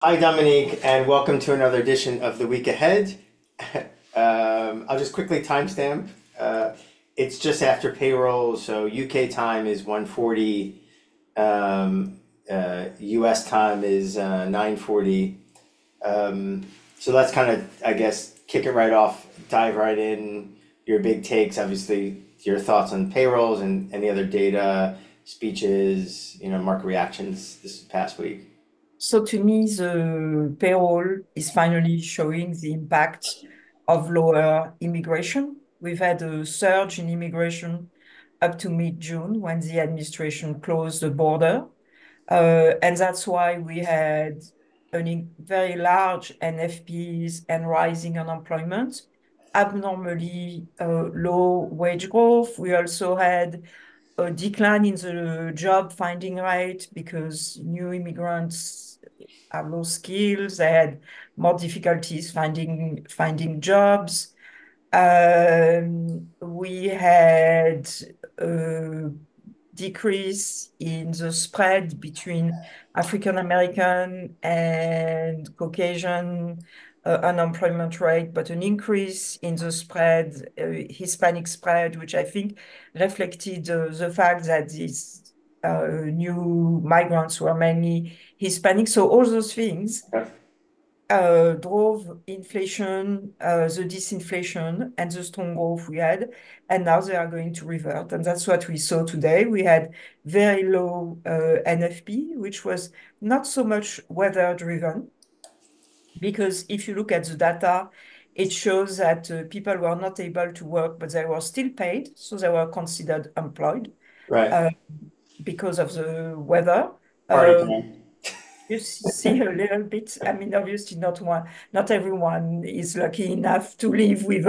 Hi, Dominique, and welcome to another edition of The Week Ahead. I'll just quickly timestamp. Uh, it's just after payroll, so UK time is 1:40. US time is 9:40. So let's kind of, I guess, kick it right off, dive right in. Your big takes, obviously, your thoughts on payrolls and any other data, speeches, market reactions this past week. So to me, the payroll is finally showing the impact of lower immigration. We've had a surge in immigration up to mid-June when the administration closed the border. And that's why we had very large NFPs and rising unemployment, abnormally low wage growth. We also had a decline in the job finding rate because new immigrants have low skills. They had more difficulties finding jobs. We had a decrease in the spread between African American and Caucasian unemployment rate, but an increase in the spread, Hispanic spread, which I think reflected the fact that these new migrants were mainly Hispanic. So all those things drove inflation, the disinflation, and the strong growth we had, and now they are going to revert. And that's what we saw today. We had very low NFP, which was not so much weather driven, because if you look at the data, it shows that people were not able to work, but they were still paid, so they were considered employed Right. uh, because of the weather. Party Uh, time. you see a little bit. I mean, obviously, not everyone is lucky enough to live with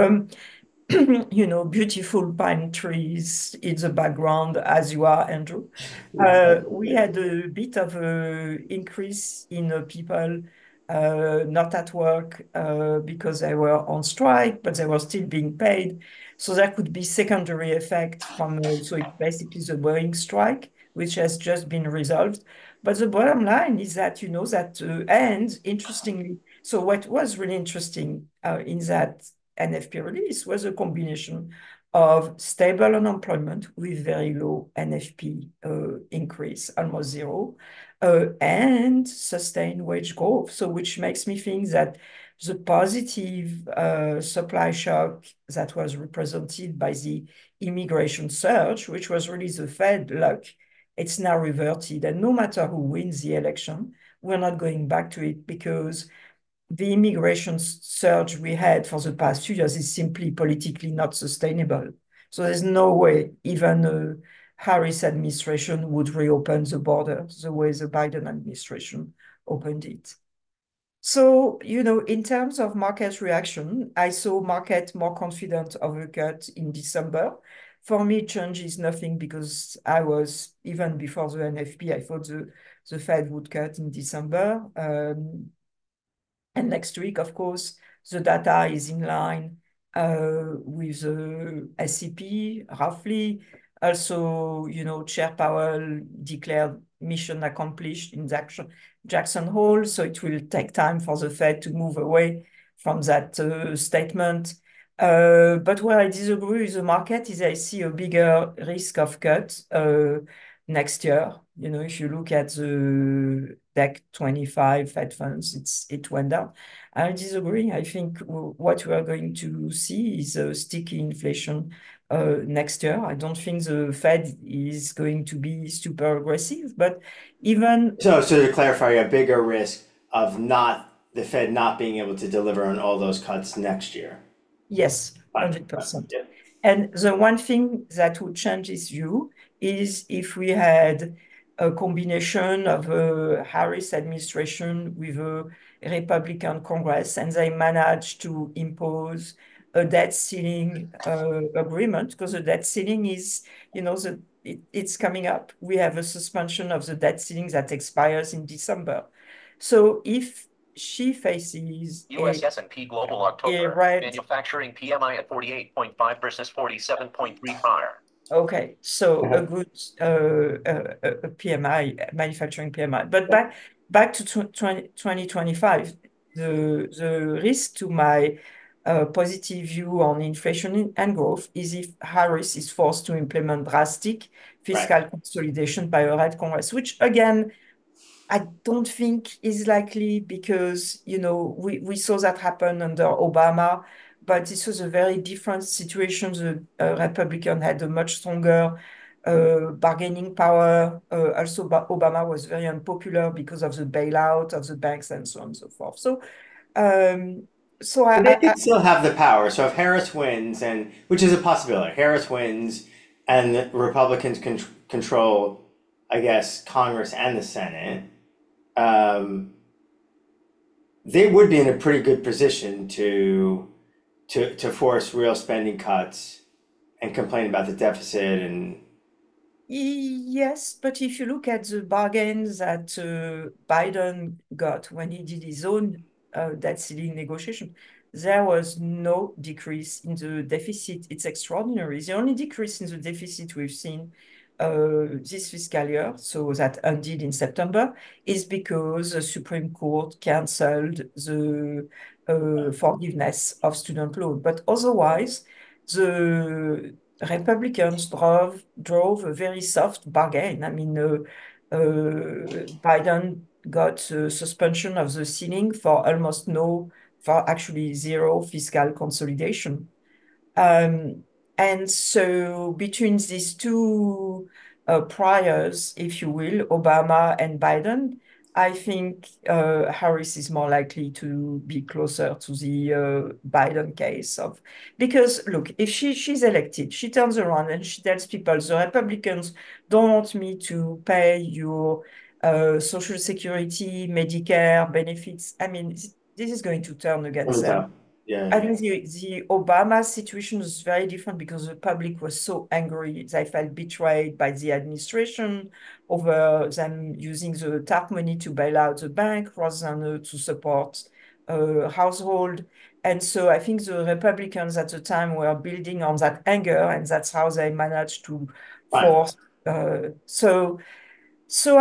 beautiful pine trees in the background, as you are, Andrew. We had a bit of a increase in people not at work because they were on strike, but they were still being paid. So there could be secondary effect from, so it's basically the Boeing strike, which has just been resolved. But the bottom line is that, and interestingly, so what was really interesting in that NFP release was a combination of stable unemployment with very low NFP increase, almost zero, and sustained wage growth. So, which makes me think that the positive supply shock that was represented by the immigration surge, which was really the Fed luck, it's now reverted. And no matter who wins the election, we're not going back to it because the immigration surge we had for the past few years is simply politically not sustainable. So there's no way even a Harris administration would reopen the border the way the Biden administration opened it. So, in terms of market reaction, I saw market more confident of a cut in December. For me, change is nothing because I was, even before the NFP, I thought the Fed would cut in December. And next week, of course, the data is in line with the SCP, roughly. Also, Chair Powell declared mission accomplished in Jackson Hole, so it will take time for the Fed to move away from that statement. But where I disagree with the market is I see a bigger risk of cut next year. If you look at the Tech 25 Fed funds, it went down. I disagree. I think what we are going to see is a sticky inflation next year. I don't think the Fed is going to be super aggressive, but even So to clarify, a bigger risk of not the Fed not being able to deliver on all those cuts next year. yes, Fine. Fine. 100%. Yeah. And the one thing that would change this view is if we had a combination of a Harris administration with a Republican Congress and they managed to impose a debt ceiling agreement, because the debt ceiling is, it's coming up. We have a suspension of the debt ceiling that expires in December. So if she faces US S&P Global a October red. manufacturing PMI at 48.5 versus 47.3 prior. Okay, so a Uh-huh. good PMI, manufacturing PMI. But back to 2025, the risk to my positive view on inflation and growth is if Harris is forced to implement drastic fiscal consolidation by a red Congress, which again, I don't think is likely because, we saw that happen under Obama, but this was a very different situation. The Republican had a much stronger bargaining power. Also, Obama was very unpopular because of the bailout of the banks and so on and so forth. So But they could still have the power. So if Harris wins, and which is a possibility, Harris wins, and the Republicans control, I guess, Congress and the Senate, um, they would be in a pretty good position to force real spending cuts and complain about the deficit and Yes, but if you look at the bargains that Biden got when he did his own debt ceiling negotiation, there was no decrease in the deficit. It's extraordinary. The only decrease in the deficit we've seen this fiscal year, so that ended in September, is because the Supreme Court canceled the forgiveness of student loan. But otherwise, the Republicans drove a very soft bargain. I mean, Biden got a suspension of the ceiling for actually zero fiscal consolidation. Um, and so between these two priors, if you will, Obama and Biden, I think Harris is more likely to be closer to the Biden case of because look, if she's elected, she turns around and she tells people the Republicans don't want me to pay your Social Security, Medicare benefits. I mean, this is going to turn against them. yeah. I think the Obama situation was very different because the public was so angry. They felt betrayed by the administration over them using the TARP money to bail out the bank rather than to support household. And so I think the Republicans at the time were building on that anger, and that's how they managed to Fine. force. So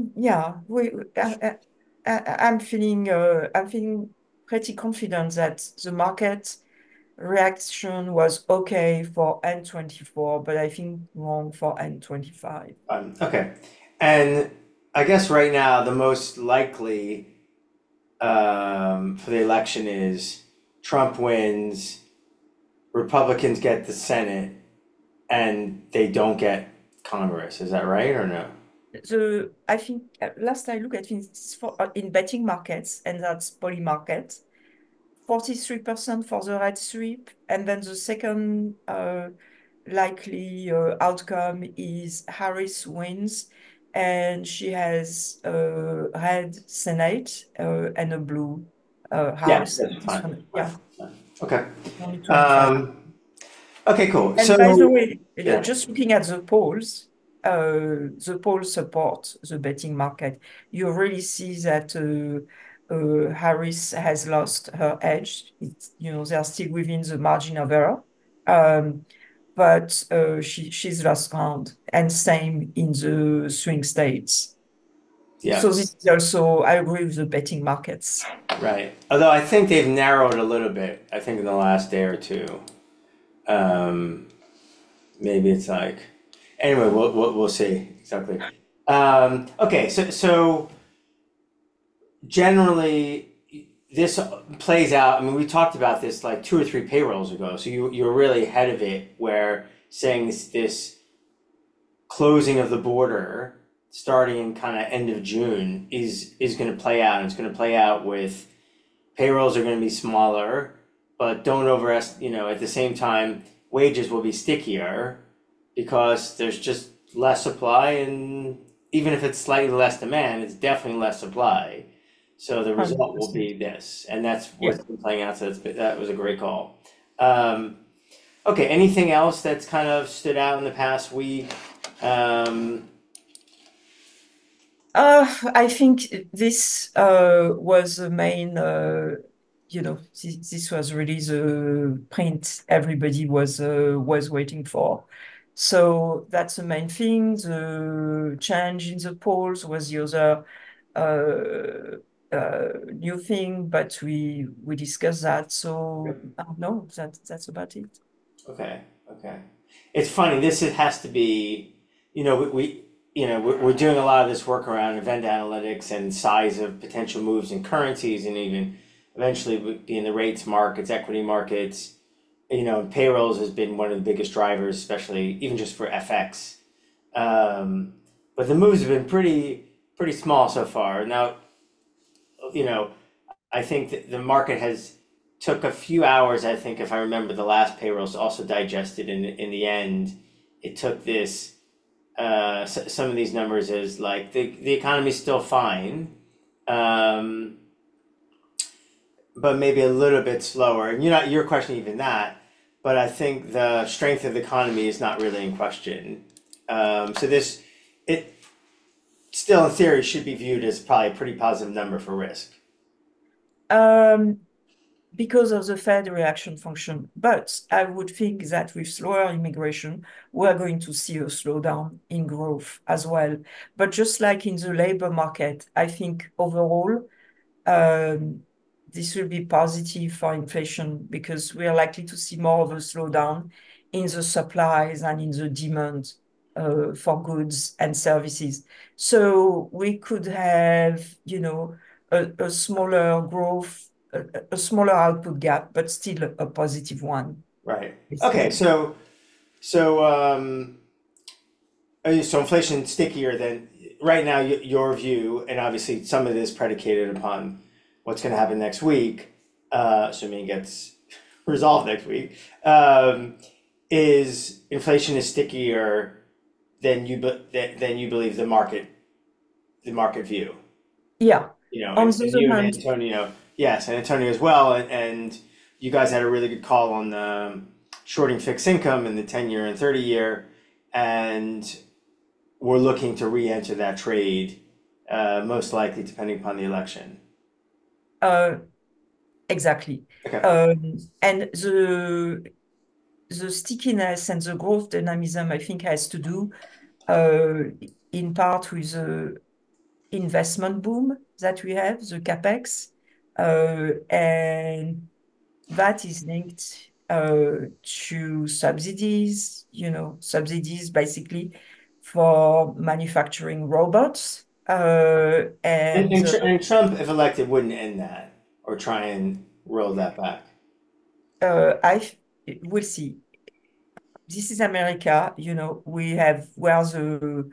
I'm feeling pretty confident that the market reaction was okay for N24, but I think wrong for N25. Okay. And I guess right now the most likely for the election is Trump wins, Republicans get the Senate, and they don't get Congress. Is that right or no? I think last I looked, I think it's in betting markets, and that's poly market, 43% for the red sweep, and then the second likely outcome is Harris wins, and she has a red Senate and a blue Yeah, House. that's fine. Yeah, Fine. Okay. only 25. Okay, cool. And So by the way, yeah, just looking at the polls support the betting market. You really see that Harris has lost her edge. They're still within the margin of error, but she's lost ground, and same in the swing states. yeah, So this is also, I agree with the betting markets. right. Although I think they've narrowed a little bit, I think in the last day or two. Um, maybe it's like anyway, we'll see exactly. Okay, so generally this plays out. I mean, we talked about this like 2 or 3 payrolls ago. So you're really ahead of it, where saying this closing of the border starting in kind of end of June is going to play out. And it's going to play out with payrolls are going to be smaller, but don't overestimate. At the same time, wages will be stickier because there's just less supply, and even if it's slightly less demand, it's definitely less supply. So the result will be this, and that's what's been playing out. So that was a great call. Okay, anything else that's kind of stood out in the past week? I think this was the main, this was really the print everybody was waiting for. So that's the main thing. The change in the polls was the other new thing, but we discussed that. So no, that's about it. Okay, okay. It's funny. Has to be, we're doing a lot of this work around event analytics and size of potential moves in currencies, and even eventually be in the rates markets, equity markets. Payrolls has been one of the biggest drivers, especially even just for FX. But the moves have been pretty small so far. Now, you know, I think that the market has took a few hours. I think if I remember the last payrolls also digested in the end. It took this some of these numbers as like the economy's still fine, um, but maybe a little bit slower. And you're questioning even that, but I think the strength of the economy is not really in question. So it still in theory should be viewed as probably a pretty positive number for risk. Um, because of the Fed reaction function. But I would think that with slower immigration, we're going to see a slowdown in growth as well. But just like in the labor market, I think overall, um, this will be positive for inflation because we are likely to see more of a slowdown in the supplies and in the demand for goods and services. So we could have, a smaller growth, a smaller output gap, but still a positive one. Right. Okay. So inflation stickier than right now. Your view, and obviously some of it is predicated upon what's going to happen next week, assuming it gets resolved next week. Is inflation is stickier than you believe the market view? Yeah. On And the you other and hand, Antonio, yes, and Antonio as well, and you guys had a really good call on the shorting fixed income in the 10-year and 30-year, and we're looking to re-enter that trade, most likely depending upon the election. uh, exactly. Okay. And the stickiness and the growth dynamism, I think, has to do uh, in part with the investment boom that we have, the capex, and that is linked to subsidies, subsidies basically for manufacturing robots. And, And and, Tr- and Trump, if elected, wouldn't end that or try and roll that back. I We'll see. This is America, we're the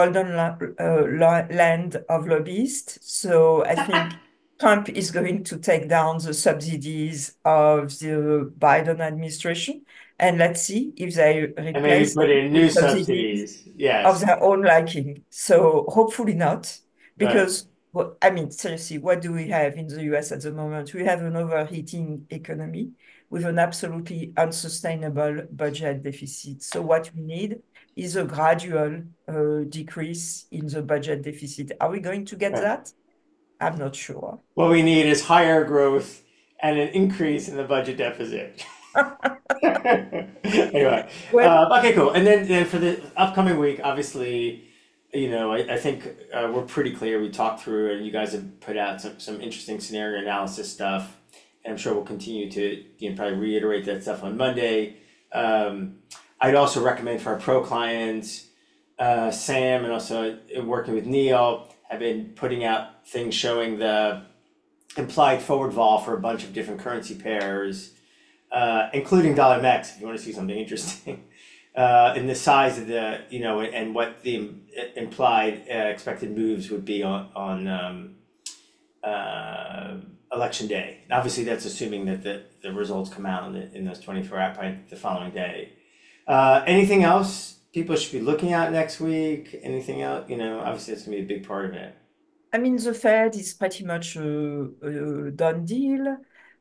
land of lobbyists. So I think Trump is going to take down the subsidies of the Biden administration. And let's see if they And maybe replace put them in new with subsidies subsidies. of Yes. their own liking. So hopefully not, Right. because well, I mean, seriously, what do we have in the US at the moment? We have an overheating economy with an absolutely unsustainable budget deficit. So what we need is a gradual decrease in the budget deficit. Are we going to get Right. that? I'm not sure. What we need is higher growth and an increase in the budget deficit. Anyway, Well, okay, cool. And then for the upcoming week, obviously, I think we're pretty clear. We talked through, and you guys have put out some interesting scenario analysis stuff. And I'm sure we'll continue to probably reiterate that stuff on Monday. I'd also recommend for our pro clients, Sam, and also working with Neil, have been putting out things showing the implied forward vol for a bunch of different currency pairs, including dollar mex if you want to see something interesting. And the size of and what the implied expected moves would be on election day. Obviously, that's assuming that the results come out in those 24 hours by the following day. Anything else people should be looking at next week? Anything else? Obviously, that's gonna be a big part of it. I mean, the Fed is pretty much a done deal.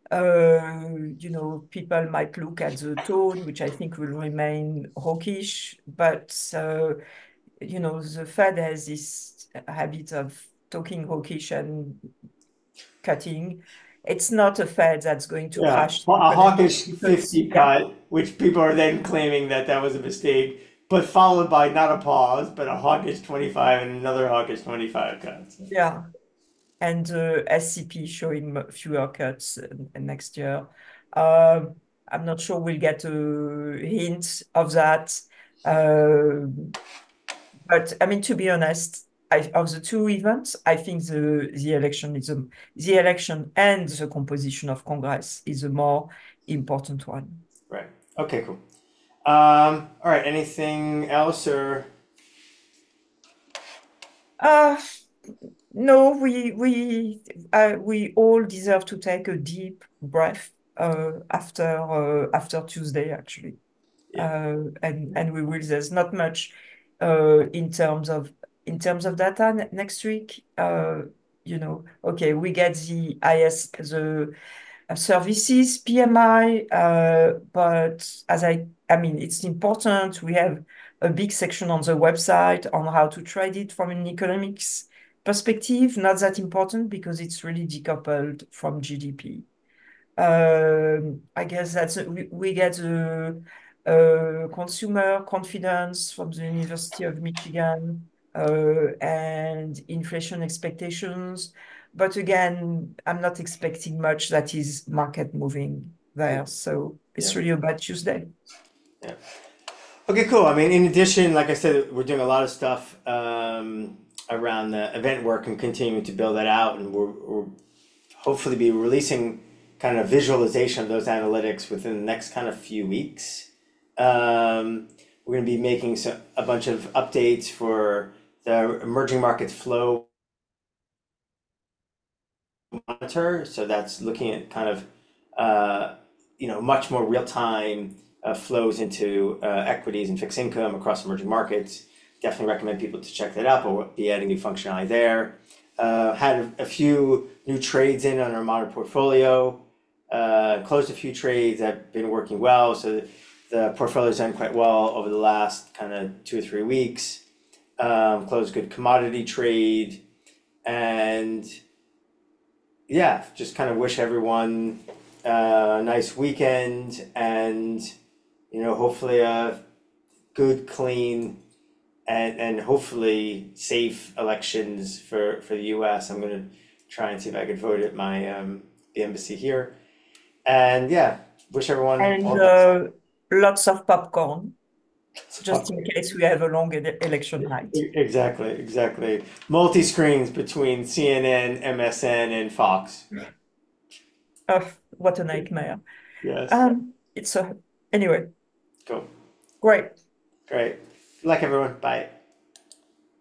People might look at the tone, which I think will remain hawkish, but the Fed has this habit of talking hawkish and cutting. It's not a Fed that's going to Yeah, crash the a economy hawkish because, 50 yeah, cut, which people are then claiming that was a mistake, but followed by not a pause, but a hawkish 25 and another hawkish 25 cut. So, yeah. and SCP showing fewer cuts next year. I'm not sure we'll get a hint of that. But I mean, to be honest, of the two events, I think the election and the composition of Congress is a more important one. Right. Okay, cool. All right, anything else or? No, we all deserve to take a deep breath after Tuesday, actually. Yeah. And we will. There's not much in terms of data next week. Okay, we get the services PMI, but I mean, it's important. We have a big section on the website on how to trade it from an economics perspective. Not that important because it's really decoupled from GDP. I guess we get the consumer confidence from the University of Michigan and inflation expectations. But again, I'm not expecting much that is market moving there. So it's really a bad Tuesday. Yeah. Okay, cool. I mean, in addition, like I said, we're doing a lot of stuff around the event work and continuing to build that out, and we're hopefully be releasing kind of visualization of those analytics within the next kind of few weeks. We're going to be making a bunch of updates for the emerging markets flow monitor. So that's looking at kind of much more real time flows into equities and fixed income across emerging markets. Definitely recommend people to check that out, but we'll be adding new functionality there. Had a few new trades in on our modern portfolio. Closed a few trades that have been working well. So the portfolio's done quite well over the last kind of 2 or 3 weeks. Closed a good commodity trade. And yeah, just kind of wish everyone a nice weekend and, hopefully a good, clean, and hopefully safe elections for the US. I'm going to try and see if I could vote at my the embassy here. And yeah, wish everyone all the best. And lots of popcorn, just in case we have a long election night. Exactly. Multi-screens between CNN, MSN, and Fox. Oh, what a nightmare. Yes. Anyway, Cool. great. Great. Good luck, everyone. Bye.